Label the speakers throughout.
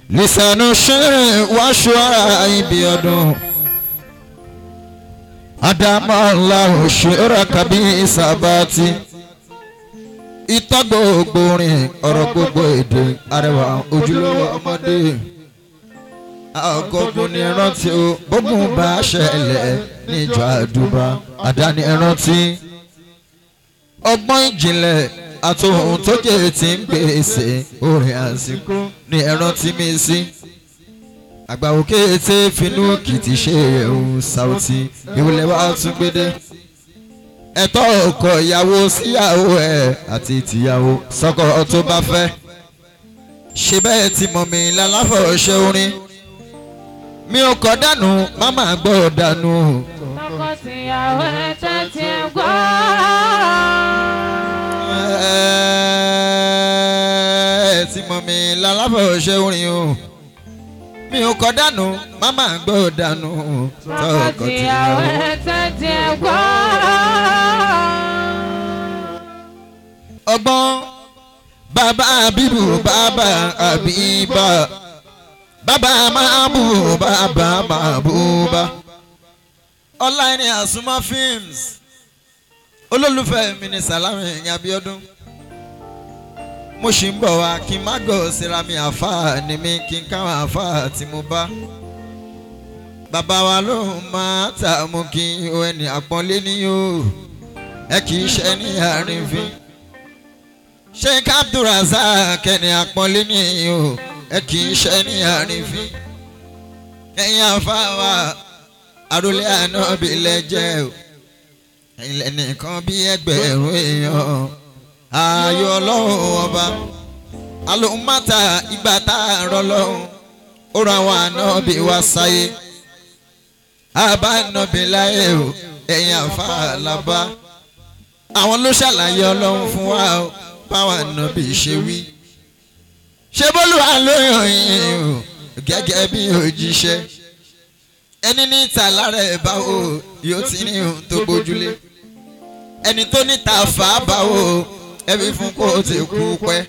Speaker 1: lisanu shirin wa shuara ibiodun adamallahu shiraka bi sabati ìtọ́ gbogbo rìn ọ̀rọ̀ gbogbo èdè arẹwà ojúlówó ọmọdé àgọ́gùn ní rántí o bógun bá ṣẹlẹ̀ níjọ àdúbà àdáni rántí ọgbọ́n ìjìnlẹ̀ àtòhun tó jẹ́ ti ń gbèsè orin àsìkò ní rántí mi sí àgbàwò kété finú kìtì ṣe ẹ̀hún Saoty ìwúlẹ̀ wa tún gbédé ẹ̀tọ́ ọkọ ìyàwó síyàwó ẹ̀ àti tìyàwó sọ́kọ tó bá fẹ́ ṣe bẹ́ẹ̀ tí mọ̀ mí lálàfọ̀ ṣe orin mi ò kọ́ dànù máma gbọ́ dànù.
Speaker 2: sọ́kọ tìyàwó ẹ̀ tẹ́tí gbọ́.
Speaker 1: tí mọ̀ mí lálàfọ̀ ṣe orin o mi ò kọ́ dànù máma gbọ́ dànù.
Speaker 2: sọ́kọ tìyàwó ẹ̀ tẹ́tí gbọ́.
Speaker 1: ọgbọ́n bàbá àbíbù bàbá àbíbà bàbá máàbù bàbá máàbùbà ọláìní àsùnmọ́ films olólùfẹ́ mi ní Sàlámì Abíọ́dún mo ṣì ń bọ̀ wá kí n má gọ̀ síra mi àfáà ni mi kí n káwọn àfáà tí mo bá bàbá wa ló máa ta mú kí ẹni àpọ́nlé ní o ẹ kì í ṣe ní àrífín. Sheikh Abdulrazak ẹni àpọ́nlé ní o ẹ kì í ṣe ní àrífín ẹ̀yin àfáwà àròlé ànábì lẹ́jẹ̀ o ilẹ̀ nìkan bí ẹgbẹ̀rún èèyàn ààyò ọlọ́run ọba alóhùnmáta ìgbà tá a rọ lọ́hùn ó ra àwọn ànábì wá sáyé àbá ànábì láyé o ẹ̀yin àfáà làbá àwọn ló ṣàlàyé ọlọ́run fún wa o báwa nàbí ṣe wí ṣe bólúwa lóyún yìí o gẹ́gẹ́ bí òjíṣẹ́ ẹni ní ìta lára ẹ̀ báwo yóò ti ní ohun tó bójúlé ẹni tó níta fà á báwo ẹbí fún kó o ti kú pẹ́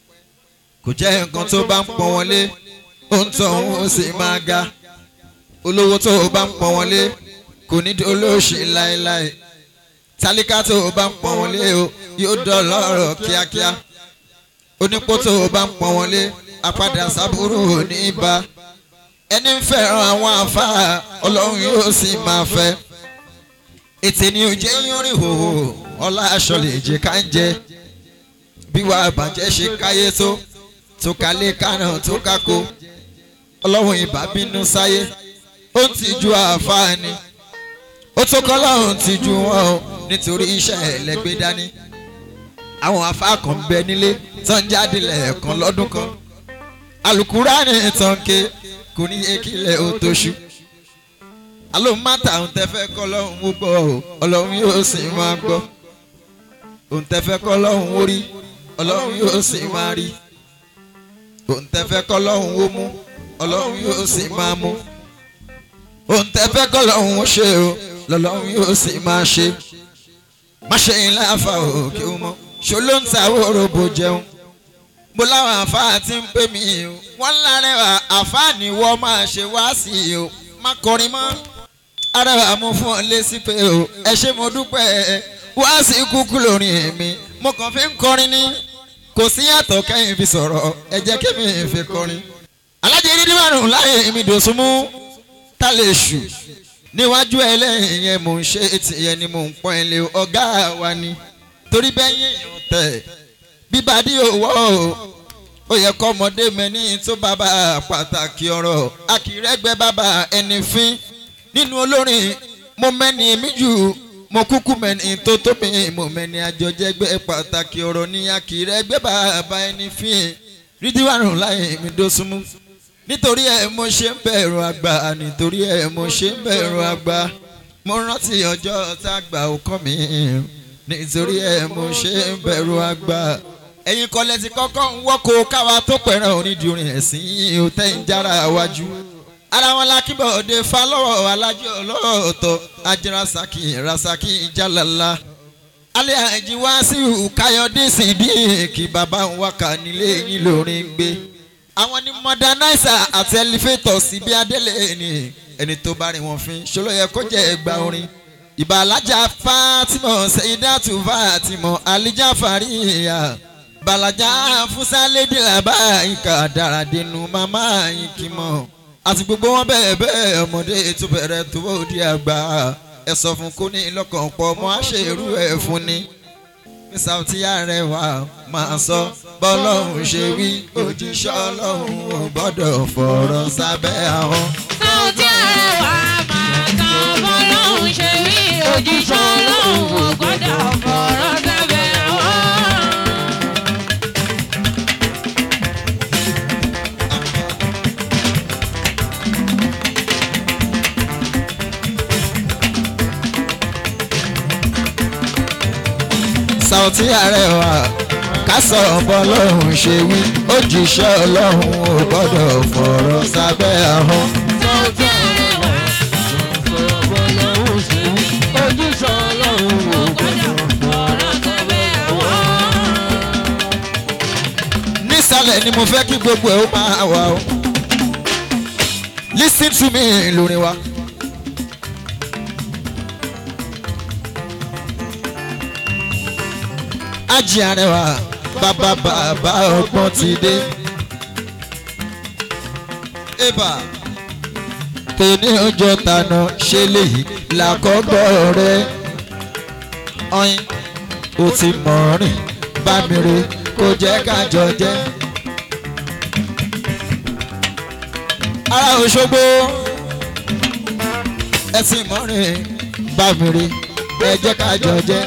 Speaker 1: kò jẹ́ nǹkan tó bá ń pọ́n wọn lé ohun tó òun ó sì máa ga olówó tó o bá ń pọ́n wọn lé kò ní di olóòṣì láéláé tálíkà tó o bá ń pọ́n wọn lé o yóò dọ̀lọ́rọ̀ kíákíá onípò tó o bá ń pọ́n wọn lé apádà sábúrò ní ibà ẹni ń fẹ́ràn àwọn àfáà ọlọ́run yóò sì máa fẹ́ ètè ni ò jẹ́ yínrín hòhò ọlá aṣọ lè jẹ́ ká ń jẹ bí wàá bàjẹ́ ṣe káyé tó kálé kánà tó kákó ọlọ́run ìbá bínú sáyé ó ti ju àfáà ni ó tó kọ́ lọ́run ti ju wọn o nítorí iṣẹ́ ẹlẹ́gbẹ́ dání àwọn àfáà kan bẹ nílé tó ń jáde lẹ́ẹ̀kan lọ́dún kan Àlùkùránì tán ké kò ní ekílẹ̀ ó tó ṣú alóhùnmáta òun tẹ́fẹ́ kọ́ lọ́hùn ó gbọ́ o ọlọ́run yóò sì máa gbọ́ òun tẹ́fẹ́ kọ́ lọ́hùn ó rí ọlọ́run yóò sì máa rí òun tẹ́fẹ́ kọ́ lọ́hùn ó mú ọlọ́run yóò sì máa mú òun tẹ́fẹ́ kọ́ lọ́hùn ó ṣe o lọ́lọ́run yóò sì máa ṣe má ṣe yín láfa òkè ó mọ́ ṣó ló ń ta òròbó jẹun mo láwọn àfáà tí ń pè mí o wọ́n lárẹ́wà àfáà ni wọ́n máa ṣe wá sí i o má kọrin mọ́ arẹwà mo fún ọ lésì pé o ẹ ṣé mo dúpẹ́ wá sí kúkú lórin mi mo kàn fi ń kọrin ní kò sí yàtọ̀ kẹ́yìn fi sọ̀rọ̀ ẹ jẹ́ kémi fi kọrin alájẹ dídí márùn láyé mi dòsùnmú tá lè ṣù níwájú ẹlẹ́yìn yẹn mò ń ṣe tìyẹn ni mò ń pọ́n ẹ lé ọ̀gá wa ni torí bẹ́ẹ̀ yẹn tẹ̀ bíbadí owó ó yẹ kọ́ ọmọdé mẹ́ni tó bàbá pàtàkì ọ̀rọ̀ akìrẹ́gbẹ́ bàbá ẹni fín nínú olórin mo mẹ́ni mi jù mo kúkú mẹ́ni tó tó mi mo mẹ́ni àjọjẹ́gbẹ́ pàtàkì ọ̀rọ̀ ní akìrẹ́gbẹ́ bàbá ẹni fín rídíwárùn láyé mi dósùnmú nítorí ẹ mo ṣe ń bẹ̀rù àgbà nítorí ẹ mo ṣe ń bẹ̀rù àgbà mo rántí ọjọ́ tá a gbà ó kọ́ mi nítorí ẹ mo ṣe ń bẹ̀rù àgbà ẹ̀yin kọ́lẹ́ ti kọ́kọ́ ń wọ́kọ̀ káwa tó pẹ̀ràn onídìí orin ẹ̀sìn ò tẹ́ ń jára wájú ara wọn lákìbọ̀dé falọ́wọ́ alájọ ọlọ́ọ̀tọ̀ ajínrasaki rasaki jalala alẹ́ àjí wá sí káyọ̀dé sídìí kí bàbá ń wákà nílé yín lórí ń gbé àwọn ni modernizer àti elevator sí bí adélé ẹni tó bá rìn wọ́n fín ṣọlọ yẹ kó jẹ́ ẹgbà orin ìbà alájà Fatima Seyidatu Fatima alija fariya balaja fusalédè làbá ìka dáradénú màmá ìkìmọ àti gbogbo wọn bẹ́ẹ̀ bẹ́ẹ̀ ọmọdé tó bẹ̀rẹ̀ tó di àgbà ẹ sọ fún kó ní lọ́kàn pọ̀ mọ́ àṣẹrú ẹ̀ fún ni Saoty Arewa máa sọ bọ́lọ́hún ṣe wí òjíṣẹ́ Ọlọ́hun ò gbọ́dọ̀ fọ̀rọ̀ sábẹ́ ahọ́n.
Speaker 2: Saoty Arewa máa sọ bọ́lọ́hún ṣe wí òjíṣẹ́ Ọlọ́hun ò gbọ́dọ̀ fọ̀rọ̀ sábẹ́ ahọ́n.
Speaker 1: Saoty Arewa ká sọ bọ́lọ́hún ṣe wí òjíṣẹ́ Ọlọ́hun ò gbọ́dọ̀ fọ̀rọ̀ sábẹ́ ahọ́n.
Speaker 2: Saoty Arewa sọ bọ́lọ́hún ṣe wí òjíṣẹ́ Ọlọ́hun ò gbọ́dọ̀ fọ̀rọ̀ sábẹ́ ahọ́n.
Speaker 1: Nísàlẹ̀ ni mo fẹ́ kí gbogbo ẹ̀ ó máa wà ó. Listen to me lórí wa. Ají Arewa bàbá ọgbọ́n ti dé. Eba tèmi ọjọ́ tànà ṣe léyìí làkọ́gbọ́ rẹ̀ ọyìn ó ti mọ̀ rìn bá mi rè kó jẹ́ kájọ jẹ́. Ará Òṣogbo ẹ ti mọ̀ rìn bá mi rè ẹ jẹ́ kájọ jẹ́.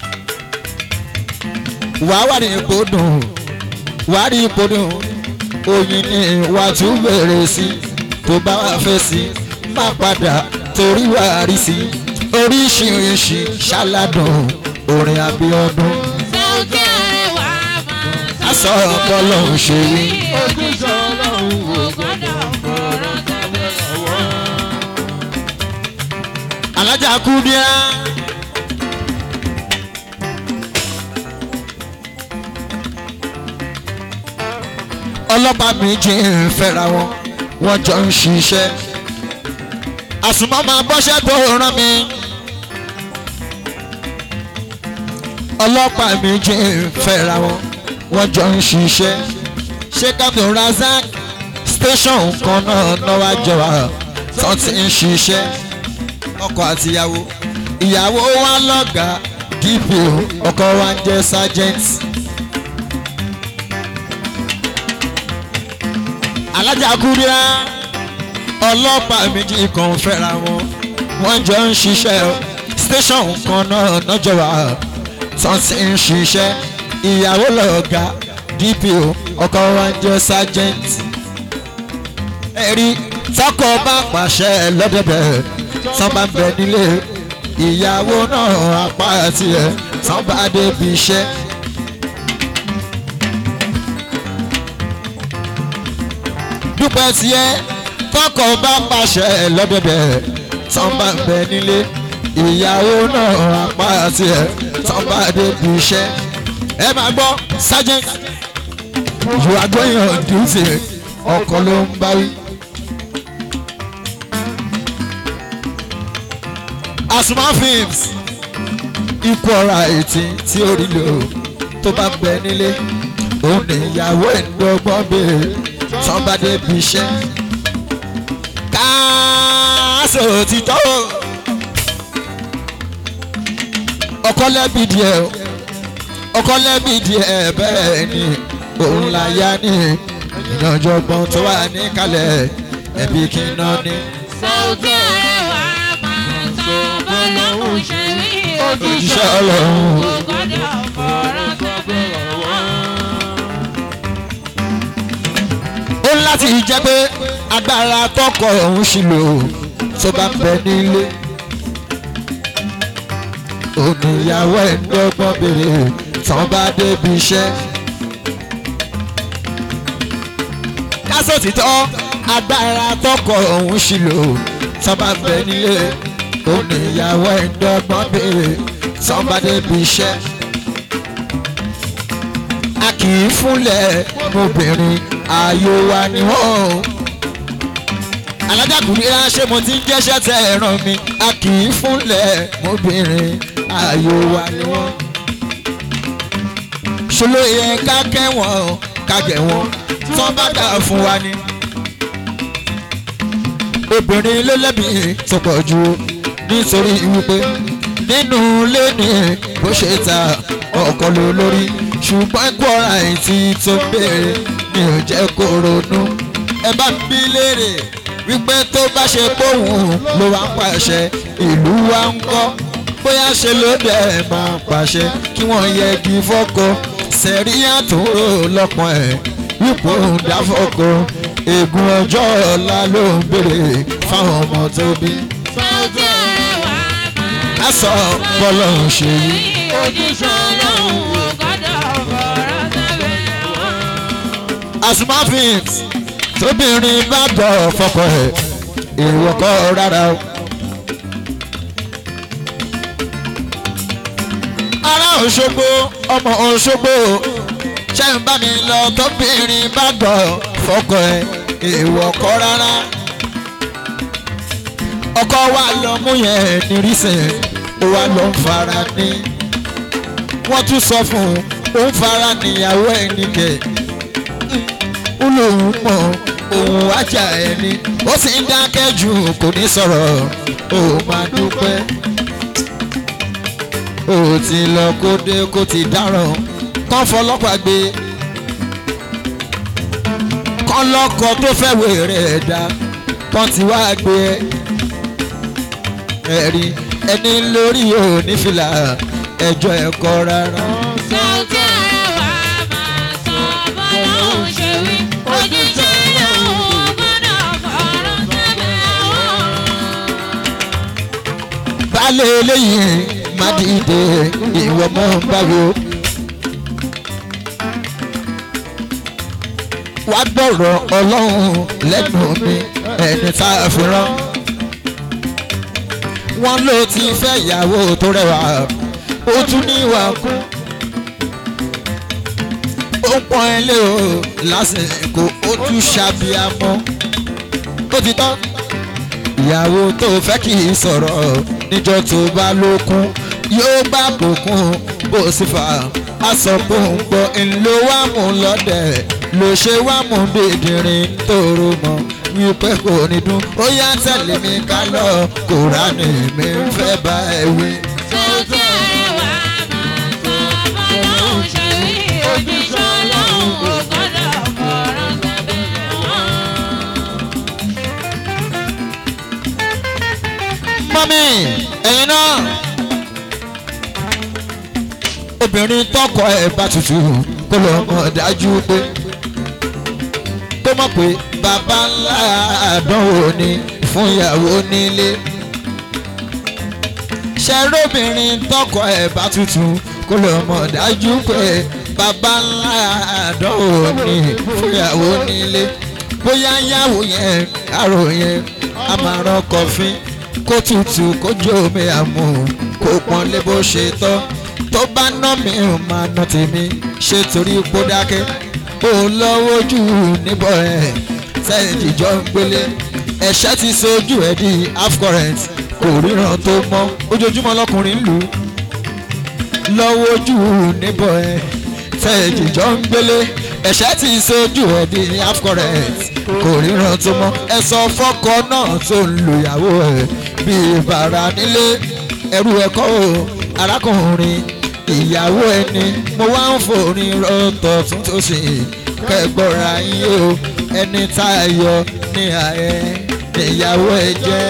Speaker 1: Wàá wà ní ipò dùn wàá rí ipò dùn oyin ni wà á tún bẹ̀rẹ̀ sí tó bá wà fẹ́ sí má padà torí wà á rí sí oríṣiríṣi ṣáládùn orin Abíọ́dún.
Speaker 2: Saoty Arewa máa
Speaker 1: sọ bọ́lọ́hún ṣe wí.
Speaker 2: òjíṣẹ́ Ọlọ́hun ò gbọ́dọ̀ fọ̀rọ̀ sábẹ́ ahọ́n.
Speaker 1: Alájà Kúdírá. Ọlọ́pàá méjì ń fẹ́ra wọn wọ́n jọ ń ṣiṣẹ́ àsùnmọ́ máa bọ́ṣẹ́ tó rán mi. Ọlọ́pàá méjì ń fẹ́ra wọn wọ́n jọ ń ṣiṣẹ́ ṣé Captain Razak station kan náà náwó jọba tó ti ń ṣiṣẹ́ ọkọ àti ìyàwó wa lọ́gàá DPO ọkọ wa ń jẹ́ sergeant. Alájà Kúdírá ọlọ́pàá méjì kan fẹ́ra wọn wọ́n jọ ń ṣiṣẹ́ station kan náà nọ́jọ́wà tó ti ń ṣiṣẹ́ ìyàwó lọ́gàá DPO ọkọ wa ń jẹ́ sergeant. ẹ̀rí tọkọ bá pàṣẹ lọ́dẹ̀dẹ̀ tán bá ń bẹ nílé ìyàwó náà apá tiẹ̀ tán bá débi iṣẹ́. dúpẹ́ tiẹ̀ tọkọ bá pàṣẹ lọ́dẹ̀dẹ̀ tán bá ń bẹ nílé ìyàwó náà apá tiẹ̀ tán bá débi iṣẹ́. ẹ máa gbọ́ sergeant you are going on duty ọkọ ló ń bá wí. Asuma Films ikú ọ̀rọ̀ àìtí tí ó rí lò tó bá ń bẹ nílé òun ní ìyàwó ẹ̀ ń dọ́gbọ́n béèrè tán bá débi iṣẹ́. káàsó ti tọ́ ọkọ lẹ́bi díẹ̀ bẹ́ẹ̀ ni òun là yá ní ìyànjọ́gbọ́n tó wà níkàlẹ̀ ẹ̀bí kí n náà ní.
Speaker 2: Saoty Arewa máa sọ bọ́lọ́hún ṣe wí
Speaker 1: òjíṣẹ́ Ọlọ́hun
Speaker 2: ò gbọ́dọ̀ fọ̀rọ̀ sábẹ́ ahọ́n.
Speaker 1: ó láti jẹ́ pé agbára tọkọ òun ṣì lò tó bá ń bẹ nílé oníyàwó ẹ̀ ń dọ́gbọ́n béèrè tán bá débi iṣẹ́. kásò títọ́ agbára tọkọ òun ṣì lò tán bá ń bẹ nílé oníyàwó ẹ̀ ń dọ́gbọ́n béèrè tán bá débi iṣẹ́. a kì í fúnlẹ̀ obìnrin ayò wa ni wọ́n. alájàkùnrin ṣé mo ti ń jẹ́ṣẹ́ tẹ ẹ̀ràn mi a kì í fúnlẹ̀ obìnrin ayò wa ni wọ́n. ṣòlò yẹ ká kẹ́wọ̀n ká gẹ̀ wọ́n tán bá dà fún wa ni. obìnrin ló lẹ́bi tó pọ̀ jù nítorí wípé nínú ilé ni bó ṣe ta ọkọ ló lórí ṣùgbọ́n ẹ̀kọ́ ọ̀rá ìtì tó béèrè ni ò jẹ́ kó ronú. ẹ bá bí léèrè wípé tó bá ṣe póhùn ló wá ń pàṣẹ ìlú wa ń kọ́ bóyá ṣe ló dẹ̀ máa pàṣẹ kí wọ́n yẹgi fọ́kọ sẹ̀rí àtúrò lọ́pọ̀ ẹ̀ wípé òun dá fọ́kọ ègún ọjọ́ ọ̀la ló ń béèrè fáwọn ọmọ tó bí. a sọ bọ́lọ̀ ń ṣe yí.
Speaker 2: òjíṣẹ́ ọlọ́run ò gbọ́dọ̀ fọ̀rọ̀ sábẹ́ wọn.
Speaker 1: Asuma Films tóbìnrin bá bọ̀ fọkọ ẹ̀ èèwọ̀ kọ́ rárá o. ará Òṣogbo ọmọ Òṣogbo ṣe ń bá mi lọ tóbìnrin bá bọ̀ fọkọ ẹ̀ èèwọ̀ kọ́ rárá. ọkọ wa lọ mú yẹn nírísẹ̀ ó wá lọ ń fara ní. wọ́n tún sọ fún un ó ń fara níyàwó ẹ̀ nìkẹ́ ó lóun mọ̀ òun wájà ẹni ó sì ń dákẹ́ jù kò ní sọ̀rọ̀ ó máa dúpẹ́. ó ti lọ kó dé kó ti dáràn kán fọlọ́pàá gbé kán lọ́kọ tó fẹ́ wèrè ẹ̀dá kán ti wá gbé ẹ̀rí ẹni lórí òní fìlà ẹjọ́ ẹ̀kọ́ rárá.
Speaker 2: Sauty Arewa máa sọ bọ́lá ń ṣe wí òjíṣẹ́ ọlọ́run ò gbọ́dọ̀ fọ̀rọ̀ sábẹ́ wọn.
Speaker 1: baálé eléyìí má dìde ìwọ mọ́ ń báwo. wá gbọ́rọ̀ ọlọ́run lẹ́nu mi ẹni tá a fi rán. wọ́n ló ti fẹ́ ìyàwó tó rẹwà ó tún ní ìwà kú. ó pọ́n ẹ lé o lásìkò ó tún ṣàbíamọ́. ó ti tán ìyàwó tó fẹ́ kì í sọ̀rọ̀ níjọ́ tó bá lókun yóò bá bòkun bó sì fà á sọ pé òun gbọ́ ńlọ wà mú lọ́dẹ̀ ló ṣe wá mú bìdìrín tóró mọ́ wípé kò ní dún ó yá tẹ̀lé mi ká lọ Kùránì mi ń fẹ́ bá ẹ wí.
Speaker 2: Sauty Arewa máa sọ bọ́lá ń ṣe wí òjíṣẹ́ ọlọ́run ò gbọ́dọ̀ fọ̀rọ̀ sábẹ́ wọn.
Speaker 1: mọ́mí ẹ̀yin náà obìnrin tọkọ ẹ̀ bá tutù kó lọ mọ̀ dájú pé kó mọ̀ pé bàbá ńlá àdánwò ni fún ìyàwó nílé. ṣẹ́rọ́bìnrin tọkọ ẹ̀ bá tutù kó lọ mọ̀ dájú pé bàbá ńlá àdánwò ni fún ìyàwó nílé. bóyá yàwó yẹn àrò yẹn a máa rán kọfí kó tutù kó jó omi àmú kó pọ́n lé bó ṣe tọ́ tó bá ná mi ò máa ná tèmi ṣe torí pó dákẹ́ ó lọ́wọ́ jù níbọ̀ ẹ̀ sẹ́yìn jíjọ́ ń gbélé ẹ̀ṣẹ́ ti sojú ẹ̀ di half current kò ríran tó mọ́ ojoojúmọ́ lọkùnrin ń lù ú lọ́wọ́ jù níbọ̀ ẹ̀ sẹ́yìn jíjọ́ ń gbélé ẹ̀ṣẹ́ ti sojú ẹ̀ di half current kò ríran tó mọ́ ẹ sọ fọ́kọ náà tó ń lu ìyàwó ẹ̀ bíi bàrà nílé ẹrú ẹ̀kọ́ o arákùnrin ìyàwó ẹni mo wá ń forin rọ́tọ̀ tún tó sì kẹgbọ́ra yín o ẹni tá a yọ ní ààyè ìyàwó ẹ jẹ́.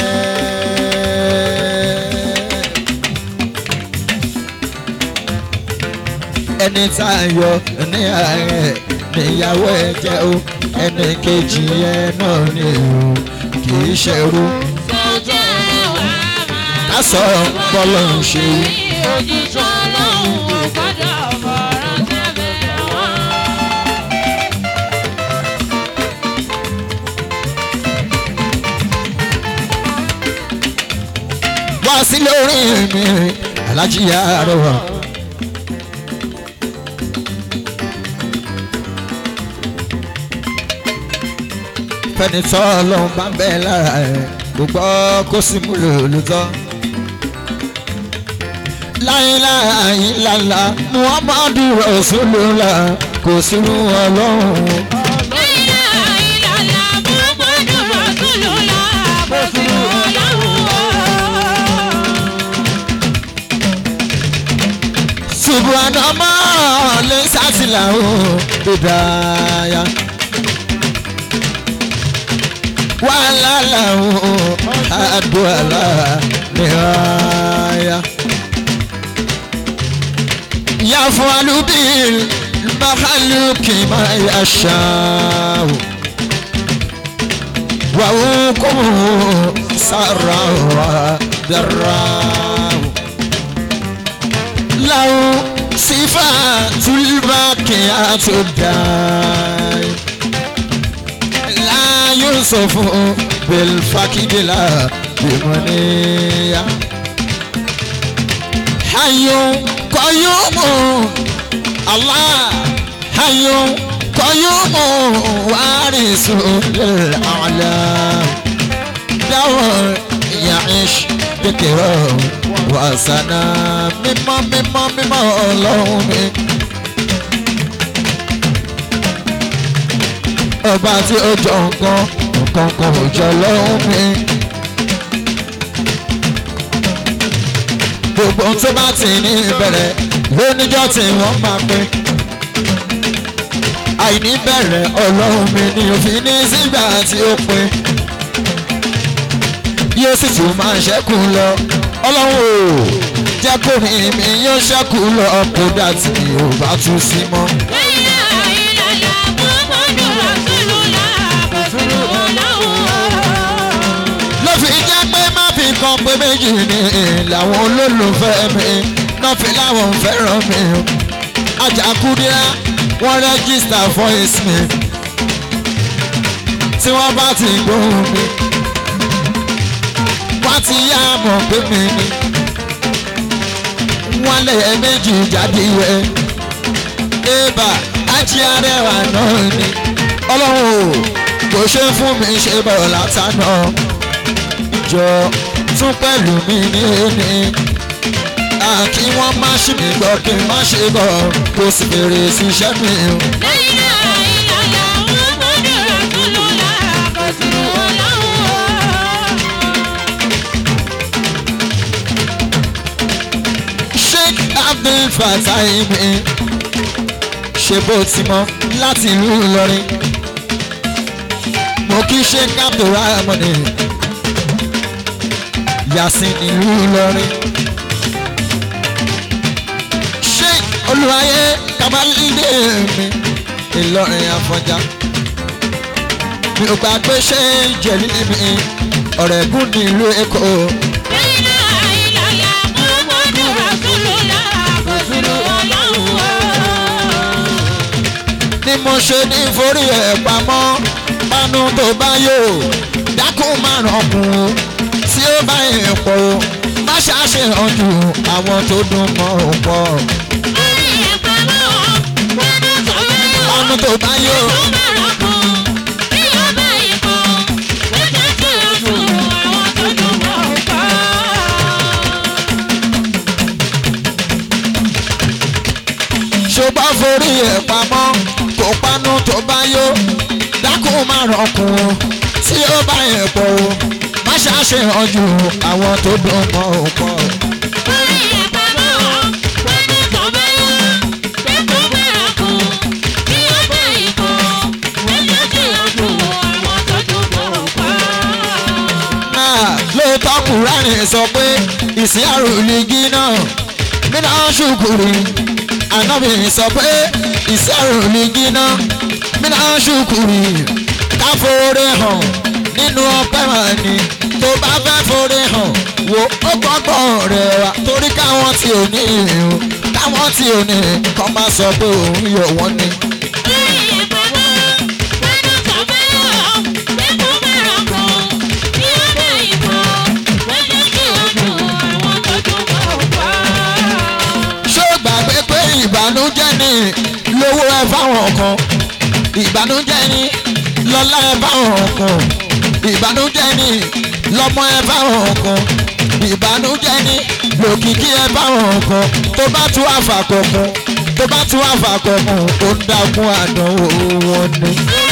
Speaker 1: ẹni tá a yọ ní ààyè ìyàwó ẹ jẹ́ o ẹni kejì ẹ náà ni o kì í ṣerú.
Speaker 2: Sauty Arewa
Speaker 1: ká sọ bọ́lọ̀ ń ṣe wí.
Speaker 2: òjíṣẹ́ ọlọ́run ò gbọ́dọ̀ fọ̀rọ̀ sábẹ́ wọn.
Speaker 1: wá sí lórí mi Aláàjì Arẹwà fẹ́ni tọ́ ọlọ́run bá ń bẹ lára ẹ̀ gbogbo kó sì múlò lóòótọ́. La ilaha illallah Muhammadu Rasulullah kò sínú ọlọ́run.
Speaker 2: La ilaha illallah Muhammadu Rasulullah kò sínú ọlọ́run.
Speaker 1: Subhanallah lè sátìláwò bidaya. Wàhálà làwọn àdúrà nìyà. يفعل بالمخلوق ما يشاء وهو سرا وضرا له صفات الباقيات الدائم لا يوصف بالفقد لا بمنية حي قيوم الله حي قيوم وارث للأعلام دور يعيش بكرام وسنا مما اللهم ọba tí ó jọ nǹkan kan ò jọ lọ́hùn mi. gbogbo ohun tó bá ti ní ìbẹ̀rẹ̀ lóníjọ́ tí wọ́n máa pín. àìní bẹ̀rẹ̀ ọlọ́run mi ni òfin ní sígbà tí ó pín. yóò sì tún máa ṣẹ́kù lọ ọlọ́run ò jẹ́ kó ní mi yóò ṣẹ́kù lọ kódà tí mi ò bá tún sí mọ́. ló fi jẹ́ pé má fi kan pé méjì ni làwọn olólùfẹ́ mi náà fi láwọn fẹ́ràn mi. Àjàkúdíá wọ́n rẹ́gísítà voice mi tí wọ́n bá ti gbóhùn mi wọ́n ti yá mọ̀ pé mi ni wọ́n lé méjì jáde rẹ̀ ébà ájí arẹwà náà ni ọlọ́run ò kò ṣe fún mi ṣe bọ̀ látàná jọ tún pẹ̀lú mi ní ẹni kí wọ́n má ṣì mí gbọ́ kí n má ṣe bọ̀ kó sì bèrè sí iṣẹ́ mi. Sheikh Abdul Fatai mi ṣe bó ti mọ láti ìlú Ìlọrin mo kí Sheikh Abdul Rahman Yasin ìlú Ìlọrin. Sheikh Olúwayé Kamalide mi Ìlọrin Àfọ̀njá mi ò gbàgbé ṣe jẹ̀lí mi Ọ̀rẹ́gùn nílùú Èkó. Ni mo ṣe ní forí ẹ̀ pamọ́ pánú tó bá yò dákún márùn kún tí ó bá yẹn pọ̀ o má ṣàṣe hàn jù àwọn tó dùn mọ́ ò pọ̀. pánú tó bá yò. ṣùgbọ́n forí ẹ̀ pamọ́ kò pánú tó bá yó dákún má rọ̀kùn tí ó bá yẹn pọ̀ o má ṣàṣe hàn jù àwọn tó dùn mọ́ ò pọ̀.
Speaker 2: Forí ẹ̀ pamọ́ pánú tó bá yó dákún má rọ̀kùn tí ó bá yẹn pọ̀ má ṣàṣe hàn jù àwọn tó dùn mọ́ ò pọ̀.
Speaker 1: lóòótọ́ Kùránì sọ pé ìsìn àròlígí náà nínú ṣùkùrù Ànábì sọ pé ìsẹ́rù ní gíná mínà ṣùkùrì ká forí hàn nínú ọpẹ́ máa ní tó bá fẹ́ forí hàn wo ó gbọ́gbọ́ rẹ̀ wá torí káwọn tí ò ní ìrìn káwọn tí ò ní kọ́ máa sọ pé òun yọ wọ́n ni. ìbànújẹ́ ni lówó ẹ fáwọn kan ìbànújẹ́ ni lọ́lá ẹ bá wọn kan ìbànújẹ́ ni lọ́mọ ẹ bá wọn kan ìbànújẹ́ ni lòkìkí ẹ bá wọn kan tó bá tún àfàkọ̀kan tó bá tún àfàkọ̀kan ó ń dákun àdánwò wọn ni.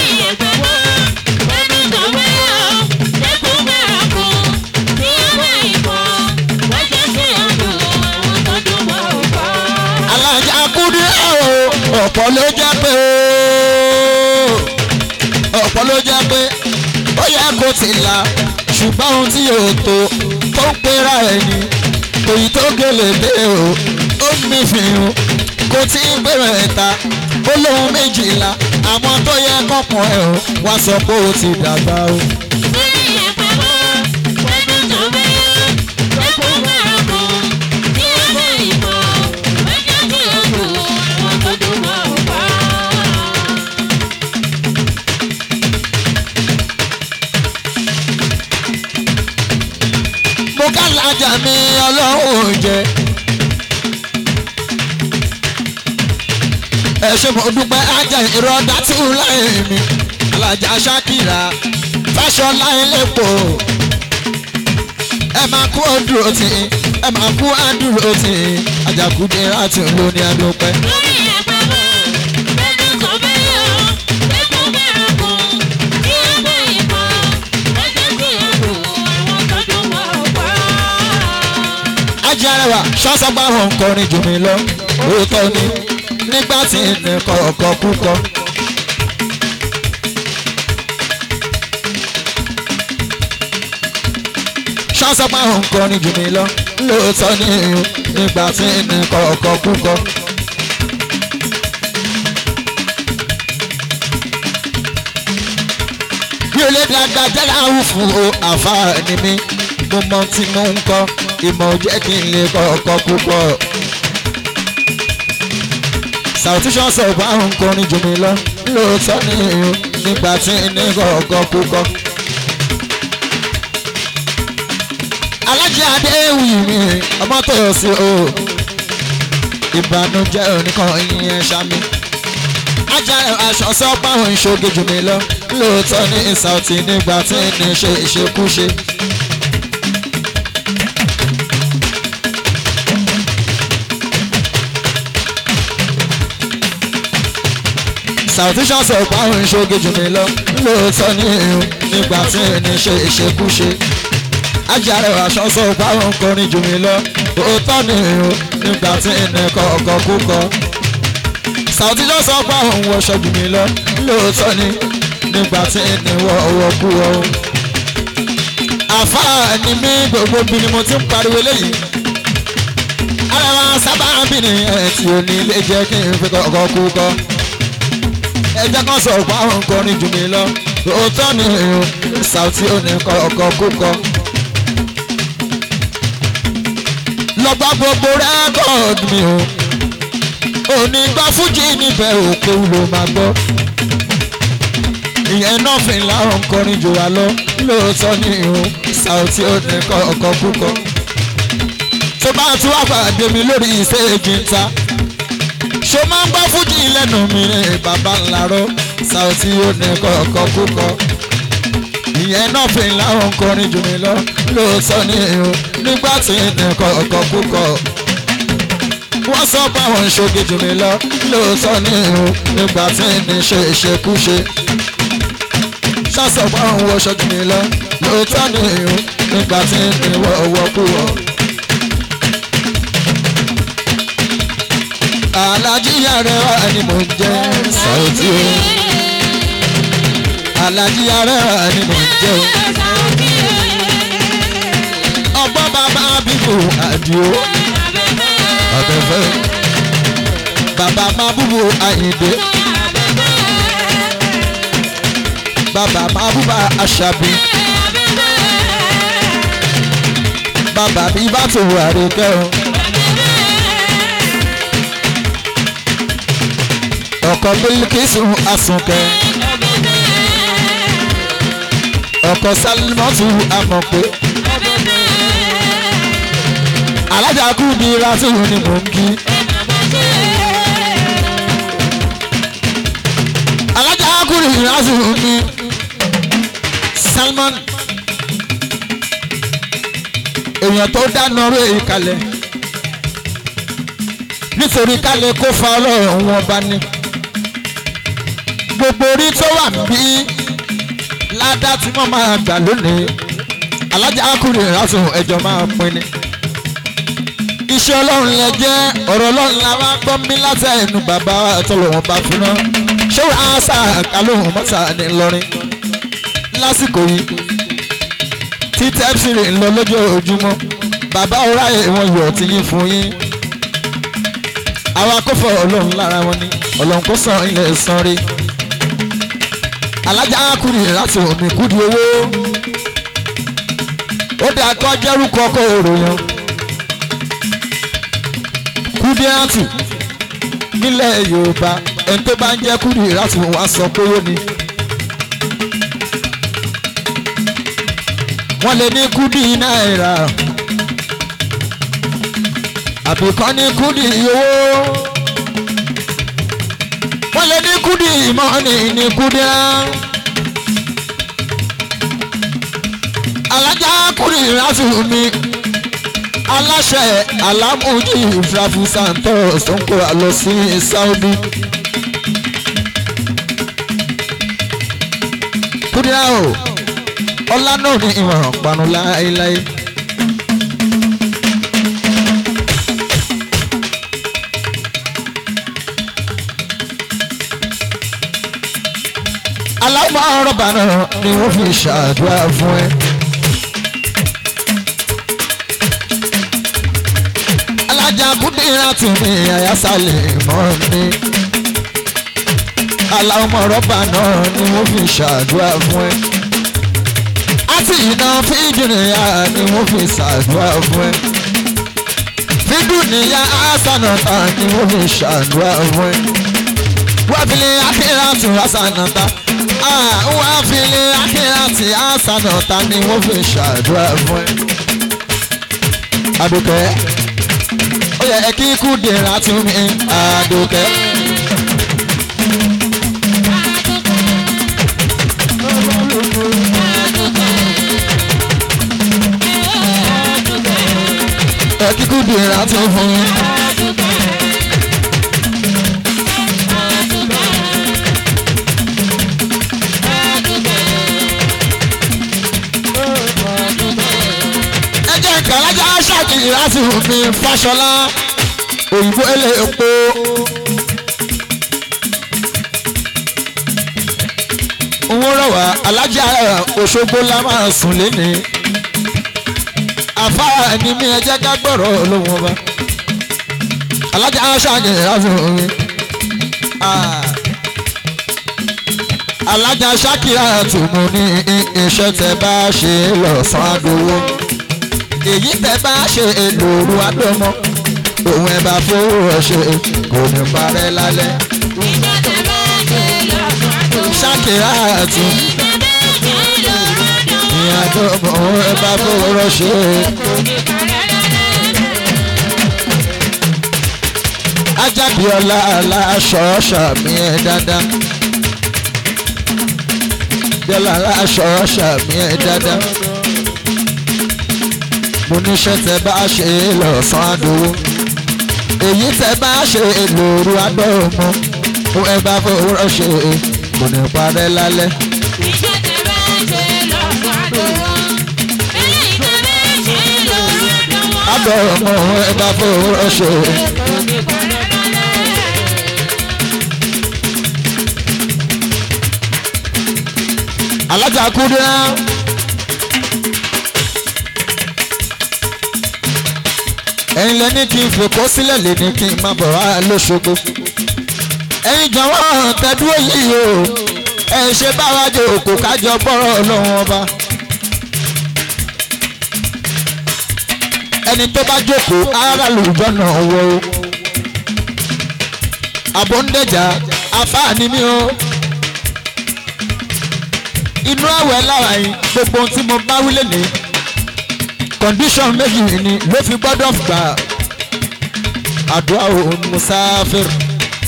Speaker 1: alájà kúndé ọ̀pọ̀ ló jẹ́ pé ọ̀pọ̀ ló jẹ́ pé ó yẹ kó ti là ṣùgbọ́n ohun tí yóò tó tó ń pera ẹni èyí tó gèlè dé o ó ń mí fìhàn kò tí ń gbèrò ẹ̀ta ó lóhun méjìlá àmọ́ tó yẹ kọ́kàn ẹ̀ o wá sọ pé ó ti dàgbà o. mo ká lajà mi ọlọ́run jẹ. ẹ ṣe mo dúpẹ́ ajá ìrọ̀dá tí ń láyé mi alájà ṣákìrà fáṣọlá ẹlẹ́pọ̀ ẹ máa kú àdúró tì ẹ máa kú àdúró tì Àjàkúdé láti olóní adúpẹ́. Arẹwà ṣọ́sọ́gbà wọn kọrin jù mí lọ òótọ́ ni nígbà tí nìkan ọkọ̀ púpọ̀. ṣọ́sọ́gbà wọn kọrin jù mí lọ lóòótọ́ ni nígbà tí nìkan ọkọ̀ púpọ̀. mi ò lè dàgbà jẹ́lá fún àǹfààní mi mo mọ tí mo ń kọ́ ìmọ̀ jẹ́ kí n lè kọ́kọ́ púpọ̀. Saoty sọ bá ń kọrin jù mí lọ lóòótọ́ ni nígbà tí ní kọ́kọ́ púpọ̀. Alájà Adéwì mi ọmọ tó yọ sí o ìbànújẹ́ oníkan ìyẹn ṣámi. Ajá aṣọ sọ́pà ń ṣoge jù mí lọ lóòótọ́ ní Saoty nígbà tí ní ṣe ìṣekúṣe. Saoty sọ pé àwọn ìṣoge jù mí lọ lóòótọ́ ní ìhun nígbà tí ní ṣe ìṣekúṣe. Ajá aṣọ sọ pé àwọn kọrin jù mí lọ lóòótọ́ ní ìhun nígbà tí ní kọ̀ọ̀kọ̀ kúkọ. Saoty sọ pé àwọn wọṣọ jù mí lọ lóòótọ́ ní nígbà tí ní wọ́ọ̀wọ́ kú ọ. Àfáà ni mí gbogbo bí ni mo ti ń pariwo eléyìí. Ara wa sábà bí ni ẹ̀ tí ò ní lè jẹ́ kí n fi kọ̀ọ̀kọ̀ kúkọ. Ẹjẹ́ kan sọ pé àwọn kọrin jù mí lọ òótọ́ ni Saoty ò ní kọ̀ọ̀kọ̀ kúkọ. lọ́gbà gbogbo rẹ́kọ̀dù mi o òní gbọ́ fújì níbẹ̀ òkè ló máa gbọ́. ìyẹn náà fi láwọn kọrin jù wá lọ lóòótọ́ ni Saoty ò ní kọ̀ọ̀kọ̀ kúkọ. tó bá tún wá pàdé mi lórí ìṣèjì ń ta ṣé máa ń gbọ́ fújì lẹ́nu mi ní bàbá ńlá rọ Saoty ò ní kọ̀ọ̀kọ̀ kúkọ. ìyẹn náà fi láwọn kọrin jù mí lọ lóòótọ́ ni nígbà tí ní kọ̀ọ̀kọ̀ kúkọ. wọ́n sọ pé àwọn ìṣoge jù mí lọ lóòótọ́ ni nígbà tí ní ṣe ìṣekúṣe. ṣàṣọ pé àwọn wọṣọ jù mí lọ lóòótọ́ ni nígbà tí ní wọ́ọ̀wọ́ kú wọ́. Alájí Arẹwà ni mò ń jẹ́ Saoty o. Alájí Arẹwà ni mò ń jẹ́ o. Ọgbọ́n bàbá bíbù Àdìó Abẹ́fẹ́. Bàbá Mábúbù Àyìndé. Bàbá Mábúbà Àṣàbí. Bàbá mi bá tó Àríkẹ́ o. Ọkọ Bílíkísù Àsùnkẹ́. Ọkọ Sálímọ́tù Àmọ̀pé. Alájà Kúdírátù ni mò ń kí. Alájà Kúdírátù ni Salman èèyàn tó dáná rẹ̀ ìkàlẹ̀ nítorí kálẹ̀ kó fa ọlọ́run wọn bá ní gbogbo orí tó wà bí ládá tí wọ́n máa gbà lónìí alájà akúrè rásùn ẹjọ́ máa pín ní. iṣẹ́ ọlọ́run lẹ jẹ́ ọ̀rọ̀ ọlọ́run la wá gbọ́ mí láti ẹnu bàbá tọ́lọ́wọ́n bá fún náà ṣé wàá sá kálóhùn mọ́sá ní Ìlọrin lásìkò yìí tí tẹ́pṣìrì ń lọ lójoojúmọ́ bàbá ọ̀ráyè wọn yọ̀ tí yín fún yín àwa kò fọ ọlọ́run lára wọn ni ọlọ́run kò san ilẹ̀ san rí alájà kúrì láti omi kúdi owó ó dà kọ́ jẹ́rúkọ kó ròyìn kúdi àtù nílẹ̀ Yorùbá ẹni tó bá ń jẹ́ kúdi láti wá sọ pé ó ní. wọ́n lè ní kúdi náírà àbíkan ní kúdi owó wọ́n lè ní kúdi ìmọ̀ọ́nì ní kúdi rán alájà kúdi láti mi aláṣẹ alámújì ìfúrafú Santos tó ń kóra lọ sí Saudi kúdi rán o ọlá náà ní ìmọ̀ràn panu láéláé. aláwọ̀ ọ̀rọ̀bà náà ni wọ́n fi ṣàdúrà fún ẹ. alájà Kúdírà tì mí àyàsálẹ̀ mọ́ mi. aláwọ̀ ọ̀rọ̀bà náà ni wọ́n fi ṣàdúrà fún ẹ. àti iná fídíìnìyà ni wọ́n fi ṣàdúrà fún ẹ. fídíìnìyà àṣànàtà ni wọ́n fi ṣàdúrà fún ẹ. wàbílẹ̀ akínrátì àṣànàtà wàbílẹ̀ akínrátì àṣànàtà ni wọ́n fi ṣàdúrà fún ẹ. Àdùkẹ́ ó yẹ kí Kúdírà tún mi Àdùkẹ́. Kí Kúdírà tún fún mi. Kàlájà ṣàkìyí láti fi Fáṣọlá òyìnbó eléèpo owó rọwà alájà Òṣogbo la máa sùn léni àfáà ni mí ẹ jẹ́ ká gbọ́rọ̀ olóhùn ọba alájà ṣàkìyí láti fi alájà ṣàkìyí tó mú ní iṣẹ́ tẹ bá ṣe lọ́sàn-án àdówó èyí tẹ bá ṣe lòrú àdọ́mọ́ òun ẹ bá fowó ẹ ṣe kò ní parẹ́ lálẹ́.
Speaker 2: ìjọ tẹ bá ṣe lọ́sàn àdówó.
Speaker 1: Ṣàkìrà àtún. ìyá àdọ́mọ́ òun ẹ bá fowó ẹ ṣe kò ní parẹ́ lálẹ́. Ajábíọ́lá aláṣọ ṣàmì ẹ̀ dáadáa. Bíọ́lá aláṣọ ṣàmì ẹ̀ dáadáa. Mo níṣẹ́ tẹ bá ṣe lọ́sàn-án àdówó èyí tẹ bá ṣe lòrú àdọ́mọ́ òun ẹ bá fowó ṣe kò ní parẹ́ lálẹ́.
Speaker 2: ìjọ tẹ bá ṣe lọ́sàn àdówó èyí tẹ bá ṣe lòrú
Speaker 1: àdọ́mọ́ òun ẹ bá fowó ṣe
Speaker 2: kò ní parẹ́ lálẹ́.
Speaker 1: Alájà Kúdírà. ẹ̀yin lẹ́ni kí n fòkó sílẹ̀ lè ní kí n má bọ̀ wá lóṣogbo. ẹ̀yin jọ̀wọ́ tẹ́dúró yìí o ẹ ṣe bá wa jẹ òkú kájọ bọ́rọ̀ ọlọ́run ọba. ẹni tó bá jókòó ara lùjọ́ náà wọ o. àbọ̀ǹdẹ̀jà afáàní mi o. inú àwẹ̀ lára yìí gbogbo ohun tí mo bá wí lé ní condition méjì ni ló fi gbọ́dọ̀ gbà àdúrà musafir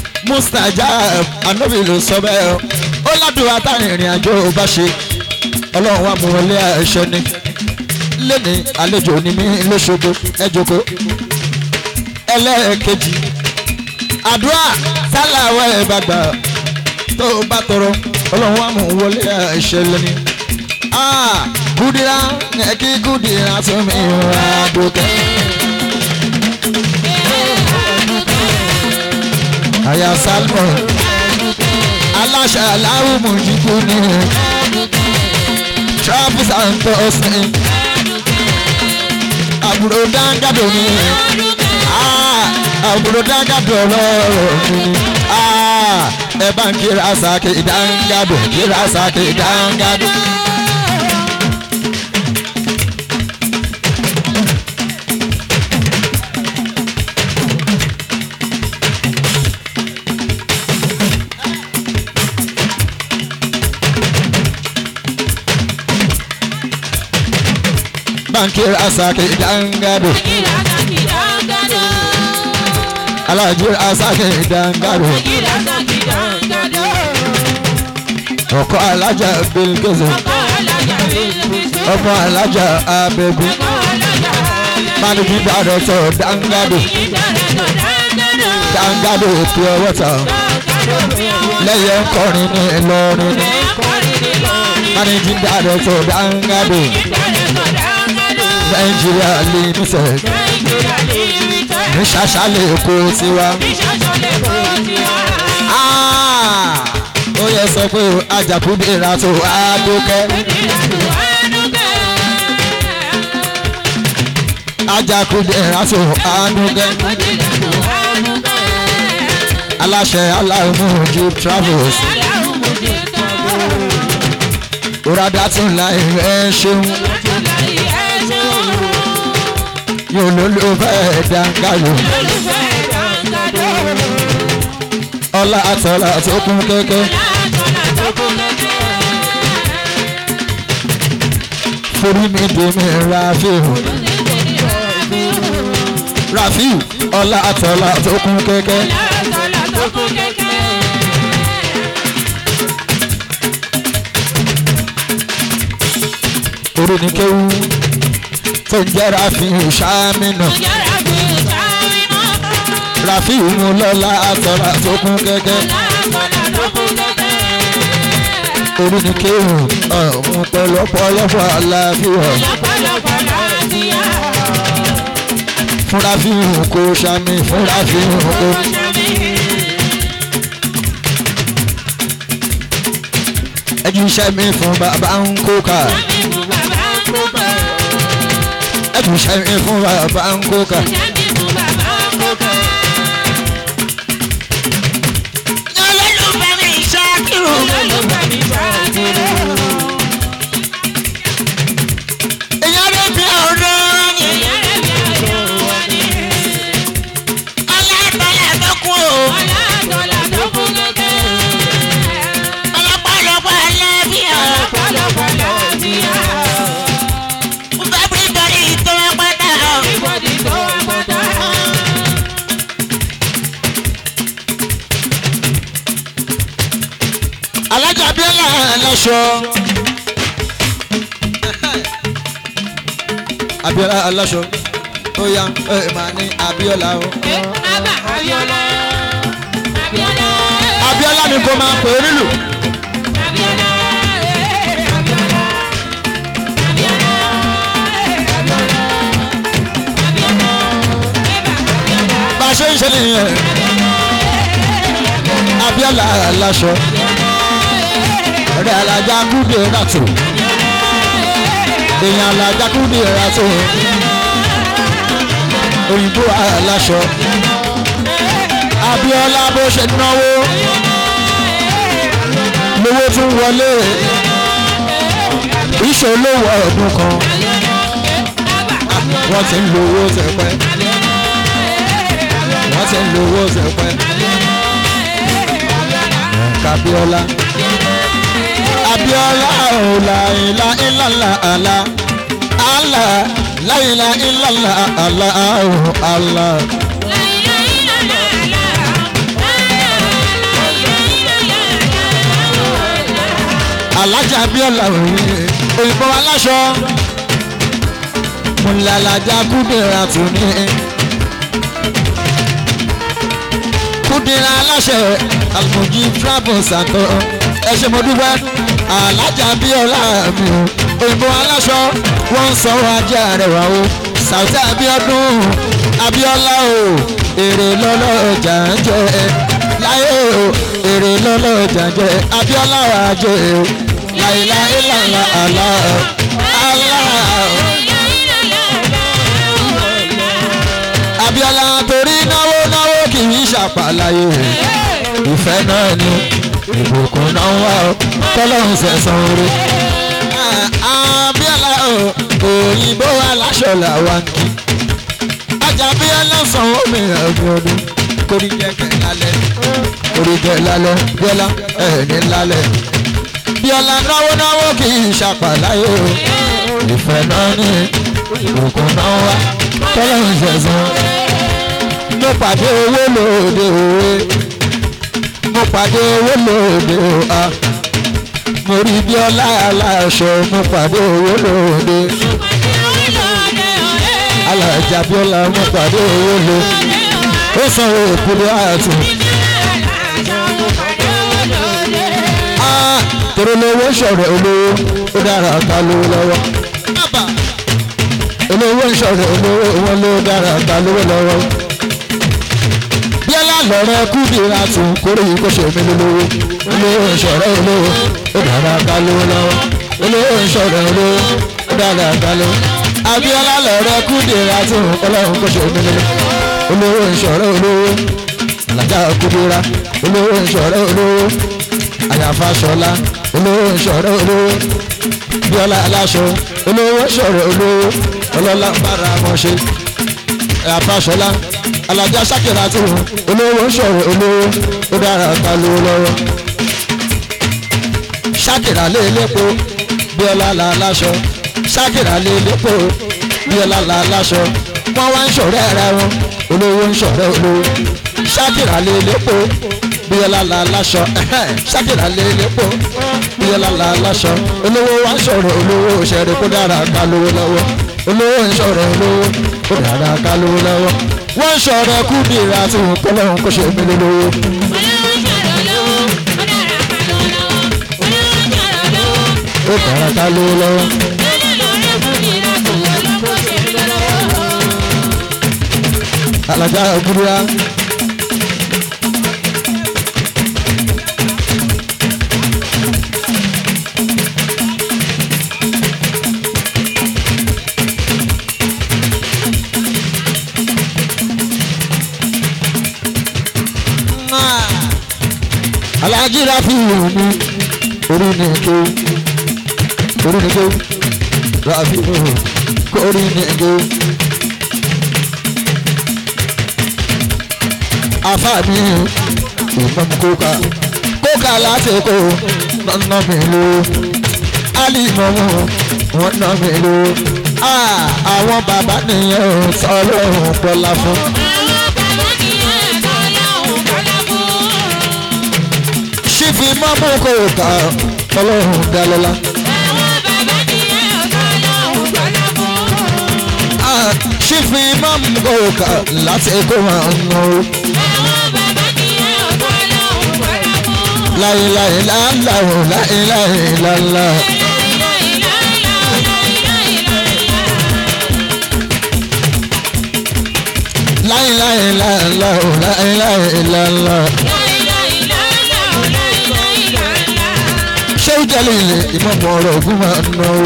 Speaker 1: mustajab Ànábì ló sọ bẹ́ẹ̀ ó ládùúgbò táwọn ìrìn àjò bá ṣe ọlọ́run wa mú wọlé ẹ̀ṣẹ̀ ni lẹ́ni àlejò ni mí lóṣogbo ẹ jókòó. ẹlẹ́ẹ̀kejì àdúrà sálàwọ̀ ẹ̀ bàgbà tó bá tọrọ ọlọ́run wa mú wọlé ẹ̀ṣẹ̀ lẹ́ni. Kúdírà ẹ̀kí kúdírà tún mi rà dókè. Àyà Salmon aláṣà aláwùmù jíkú ni Trump Santos ni àbúrò dáńgàdò ni àbúrò dáńgàdò lọ́rọ̀ mi ni ẹ bá ń kíra sàkè dáńgàdò kíra sàkè dáńgàdò. Bankir Asake Dangado Alajir Asake Dangado Ọkọ Alájà Bilkisu ọmọ Alájà Abẹbí Managing Director Dangado Dangado Pure Water lẹ́yìn kọrin ní Ìlọrin Managing Director Dangado Nigeria Limited ní ṣàṣàlẹ̀ èkó tiwa. Ó yẹ sọ pé Ajakudera tó Adókẹ́. Ajakudera tó Adókẹ́. Aláṣẹ aláìmú Jeep Travels. Òràdá tún láì ẹ ṣeun. Yóò lólùfẹ́ Dangado. Ọlá àtọ́lá tó kún kéké. Forí mi dè mí Rafiu. Ọlá àtọ́lá tó kún kéké. Orí ni kéwú tó ń jẹ́ Rafiu Ṣámínà. Rafiu mú lọ́lá àtọ́lá tó kún kẹ́kẹ́. Orí ni kéwù ọ̀hún pọ̀lọpọ̀lọpọ̀ àlàáfíà. Fún Rafiu kò ṣàmì fún Rafiu kò. Ẹ jíṣẹ́ mi fún bàbá ń kókà. Ẹ jíṣẹ́ mi fún bàbá ń kókà. Alájà Abíọ́lá aláṣọ. Abíọ́lá aláṣọ. Ó yá ẹ máa ní Abíọ́lá o. Abíọ́lá ni kò máa pè é nílùú. Bá a ṣe ń ṣe nìyẹn. Abíọ́lá aláṣọ. Ọ̀rẹ́ Alájà Kúdírà tó. Èèyàn Alájà Kúdírà tó. Òyìnbó aláṣọ. Abíọ́lá bó ṣe náwó. Lówó tún wọlé. Ìṣòlówó ọdún kan. Wọ́n ti ń lówó sẹ́pẹ́. Wọ́n ti ń lówó sẹ́pẹ́. Abíọ́lá. Abíọ́lá o la ilaha illallah Allah Allah la ilaha illallah Allah Allah. Alájà Abíọ́lá o. òyìnbó aláṣọ múlàlájà kúndìrà tún ní kúndìrà aláṣẹ àlùmọ̀jì travel santo ẹ ṣé mo dúpẹ́ alájà bíọ́lá mi o òyìnbó aláṣọ wọ́n ń sanwó ajé àrẹwà o Saoty Abíọ́dún Abíọ́lá o èrè lọ́lọ́jà ń jẹ láyé o èrè lọ́lọ́jà ń jẹ Abíọ́lá wà jẹ o láìláìláìlá àlá àlá Abíọ́lá torí náwó náwó kì í ṣàpàlàyé ìfẹ́ náà ni ìbùkún náà wà ó tọ́lọ́hún sẹ̀sán orí. Abíọ́lá òyìnbó aláṣọ làwọn kì í ajá Abíọ́lá sanwó mi ọdún ọdún kórì jẹ́kẹ̀ lálẹ́ kórì jẹ́ lálẹ́ Bíọ́lá ẹ̀ẹ́dẹ́ lálẹ́ Bíọ́lá náwó náwó kì í ṣàpàlàyé o ìfẹ́ náà ni ìbùkún náà wà tọ́lọ́hún sẹ̀sán mo pàdé owó lóde òwe mo pàdé owó lóde òa mo rí Bíọ́lá aláṣọ mo pàdé owó lóde alájà Bíọ́lá mo pàdé owó lóde ó sanwó ìpínlẹ̀ àtún torí olówó ṣọ̀rẹ́ olówó ó dára ká lówó lọ́wọ́ olówó ṣọ̀rẹ́ olówó wọn ló dára ká lówó lọ́wọ́ Bíọ́lá lọ́rẹ́ Kúdírà tún kórè yìí kó ṣe mí lólówó olówó ìṣọ̀rẹ́ olówó ó dára ká lówó lọ́wọ́ olówó ìṣọ̀rẹ́ olówó ó dára ká lówó Abíọ́lá lọ́rẹ́ Kúdírà tún ọlọ́run kó ṣe mí lólówó olówó ìṣọ̀rẹ́ olówó alájà Kúdírà olówó ìṣọ̀rẹ́ olówó àyàfà ṣọlá olówó ìṣọ̀rẹ́ olówó Bíọ́lá aláṣọ olówó ìṣọ̀rẹ́ olówó ọlọ́lá bára mọ́ṣẹ́ àyàfà ṣọlá alájà Ṣàkírà tí wọn olówó ṣọ̀rẹ́ olówó ó dára ká lówó lọ́wọ́ Ṣàkírà lé lépo Bíọ́lá la láṣọ Ṣàkírà lé lépo Bíọ́lá la láṣọ wọ́n wá ń ṣọ̀rẹ́ ara wọn olówó ń ṣọ̀rẹ́ olówó Ṣàkírà lé lépo Bíọ́lá la láṣọ Ṣàkírà lé lépo Bíọ́lá la láṣọ olówó wá ń ṣọ̀rẹ́ olówó ṣẹ̀rẹ̀ kó dára ká lówó lọ́wọ́ olówó ń ṣọ̀rẹ́ olówó ó dára ká lówó lọ́wọ́ wọ́n ń ṣọ̀rẹ́ Kúdírà tí wọ́n kọ́ lọ́hùn kó ṣe mí lólówó. ó dára ká lówó lọ́wọ́. alájà Kúdírà. Alájí Rafiu mi orí ni ké Rafiu orí ni ké afáàmì ìmọ̀m kóka láti kó nọ́nà mi ló alìmọ̀mù wọn nà mí ló àwọn bàbá nìyẹn ò sọ lóhùn pọ́lá fún. Ṣífì mọ́mú kò ká ọlọ́run dá lọ́lá. Ṣífì mọ́mú kò ká láti kó máa ń nà ó. Láìláì láńláwò láìláì láńlá. Láìláì láńláwò láìláì láńlá. Ṣé ó jẹ́ líle ìmọ̀mọ̀ ọ̀rọ̀ ògùn máa ń ná o?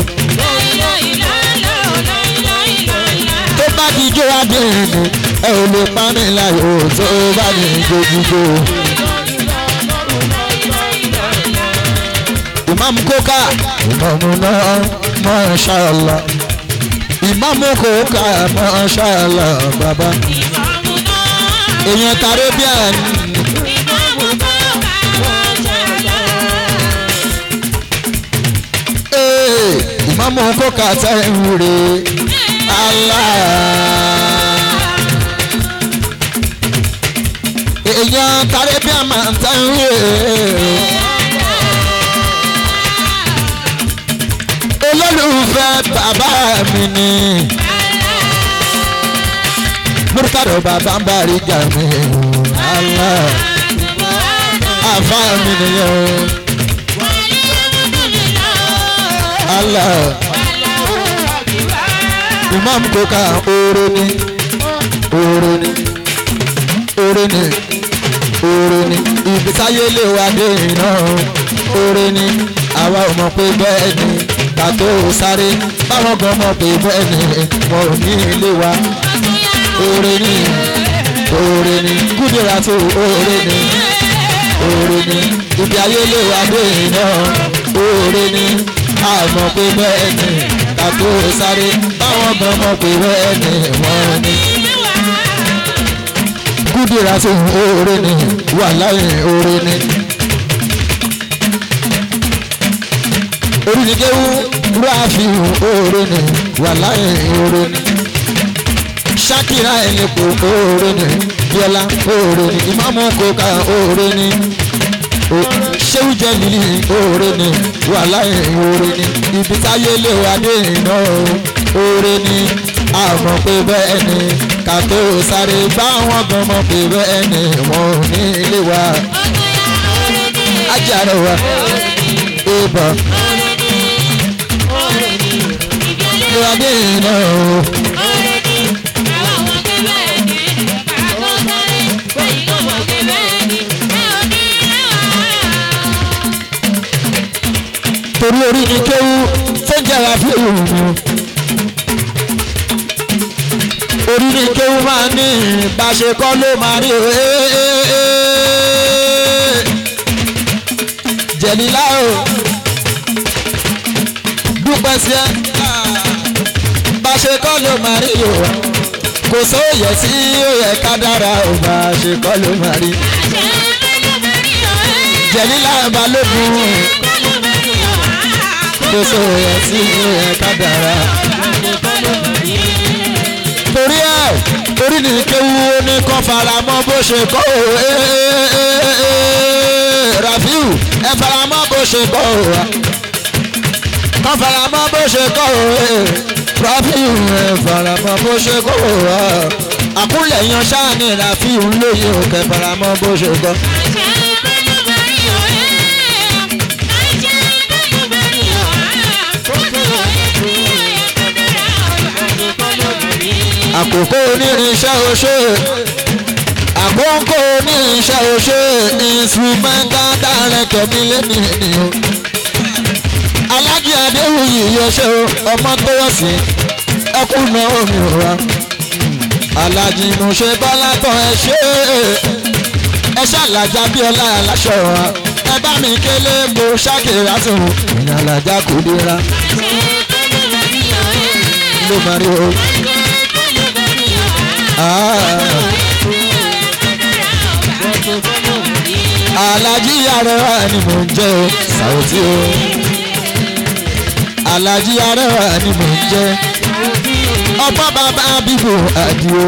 Speaker 1: Tó bá di ijó adìrìnì ẹ ò lè pa mí láyò tó bá ní gbogbo. Ìmáàmù Kókà ìmáàmù náà Masha Allah. Ìmáàmù Kókà Masha Allah bàbá. Èèyàn Caribbean. Ìmáàmù Kókà tẹ́ ń wúre Allah. Èèyàn Caribbean máa ń tẹ́ ń wúre. fẹ́ bàbá mi ni múrítàdó bàbá ń bari jà mí Allah àfa mi nìyẹn o Allah imam koka oore ni oore ni oore ni oore ni ibi táyé lè wá dé iná oore ni àwa ò mọ̀ pé bẹ́ẹ̀ ni ká tó sáré báwọn gan mọ̀ pé bẹ́ẹ̀ ni wọn ò ní ilé wa oore ni oore ni kúndìrà tó oore ni oore ni ibi ayé lè wá dé iná oore ni àmọ́ pé bẹ́ẹ̀ ni ká tó sáré báwọn gan mọ̀ pé bẹ́ẹ̀ ni wọ́n ní. kúndìrà tó oore ni wà láyé oore ni. orí ni kéwú ráàfin oore ni wà láyé oore ni. Ṣakira ẹlẹ́pọ̀ oore ni Bíọ́lá oore ni Ìmáàmù Kóka oore ni Ṣéwú Jẹ́mílì oore ni wàláhì oore ni ibi táyé lè wá dé iná oore ni àmọ́ pé bẹ́ẹ̀ ni ká tó sáré báwọn gan mọ̀ pé bẹ́ẹ̀ ni wọ́n ò ní ilé wa ajáre wa ìbọn lè wá dé iná torí orí ni kéwú tó ń jẹ́ra fún ìrùnú orí ni kéwú máa ní ìbáṣe kọ́ ló máa rí Jẹ̀lílá o dúpẹ́ sí ẹ́ báṣe kọ́ ló máa rí o kò sóòyẹ sí òyẹ ká dára o báṣe kọ́ ló máa rí Jẹ̀lílá Balógun kò sóòyẹ sí òyẹ ká dára torí ní kéwú ní kan fara mọ́ bó ṣe kọ́ Rafiu ẹ fara mọ́ bó ṣe kọ́ kan fara mọ́ bó ṣe kọ́ Rafiu ẹ fara mọ́ bó ṣe kọ́ àkúnlẹ̀ yan ṣáà ní Rafiu lóye òkè fara mọ́ bó ṣe kọ́. Àkókò onírinṣẹ́ oṣó àkókò onírinṣẹ́ oṣó instrumental director mi lẹ́nu ènìyàn Alájí Adéwuyì yọṣẹ́ ọmọ tó wọ̀ sí ẹkùnà omi òra Alájí Múṣe Bọ́lá tán ẹ ṣàlàjà bí ọlá aláṣọ wa ẹ bá mi kélé mo ṣàkèrà tó ìyá alájà kò dira ló máa rí o. Alájí Arẹwà ni mò ń jẹ́ o Sàùtì o Alájí Arẹwà ni mò ń jẹ́ ọ̀pọ̀ bàbá bíbò Àdìó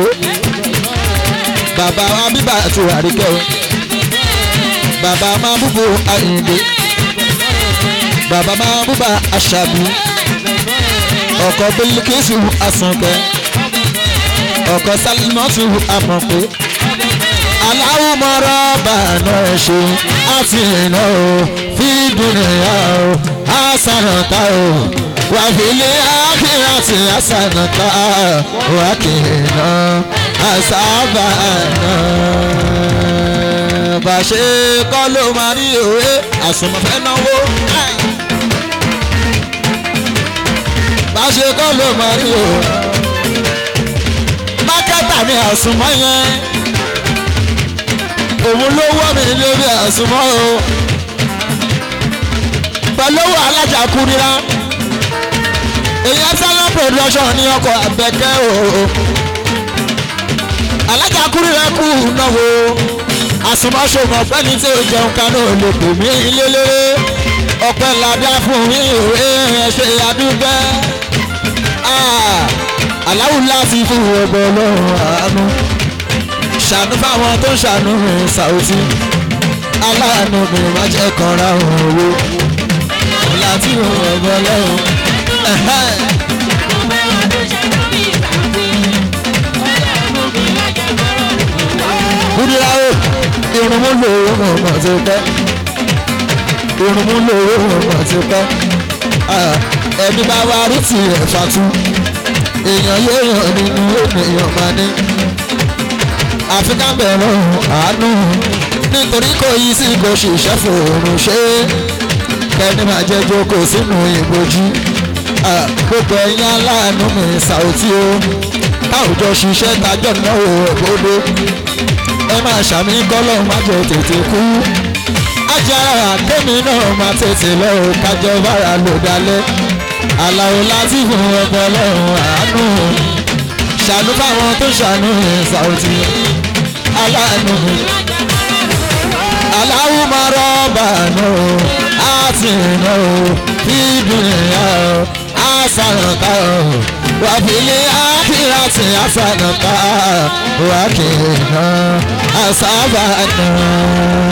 Speaker 1: bàbá wa bíbà tó Àríkẹ́ o bàbá máa búbò Àyìndé bàbá máa búbà Àṣàbí ọkọ̀ Bílíkísù Àsànkẹ́ ọkọ̀ Sálímọ́tù Àmọ̀pé aláwùmọ̀rọ̀ bàánà ṣe àti iná o fídùnìyà o àsànàtà o wàfílẹ̀ àkìràtì àsànàtà wàkìnà àsàbànà bàṣẹ kọ́ ló máa rí òwe àsùnmọ̀fẹ́ náwó bàṣẹ kọ́ ló máa rí òwe mákẹ́tà ni àsùnmọ̀ yẹn òun ló wọ́ mi lórí àsùnmọ́ o pẹ̀lú Alájà Kúdírà èyí Epsilon production ní ọkọ̀ Àbẹ̀kẹ́ o Alájà Kúdírà kú náwó àsùnmọ́ ṣòmọ̀ pẹ́ni tí ó jẹun kan náà lè pè mí lélẹ́rẹ́ ọpẹ́ ládá fún mi òwe ẹ̀ṣẹ̀ àdúgbẹ́ aláwù láti fún ọgbọ́n Ọlọ́run àánú ṣàánú fáwọn tó ń ṣàánú Sàùtì aláàánú mi má jẹ́ kanra owó láti ọgbọ́n Ọlọ́run Kúdíráwò irun mú lòwò mọ̀ tó pẹ́ irun mú lòwò mọ̀ tó pẹ́ ẹni bá wá rí tirẹ̀ fatu èèyàn yéèyàn nínú ènìyàn máa ní àfikà bẹ̀rẹ̀ àánú nítorí kò yí sí kò ṣiṣẹ́ fòrùn ṣe kẹ́ni máa jẹ́ jókòó sínú ìbojú gbogbo ẹ̀yin aláàánú mi Saoty o táwùjọ ṣiṣẹ́ tájọ́ náà òbodò ẹ máa ṣàmì kọ́lọ́ má jẹ́ tètè kú ajára kémi náà máa tètè lọ kájọ bára lò dalẹ̀ Àlàó láti fún ọgbọ́n lọ́rùn àánú ṣàánú fáwọn tó ṣàánú Saoty aláàánú Allahu marabana atina fid-dunya hasanatan wa fil akhirati hasanatan wa qina azaban nar.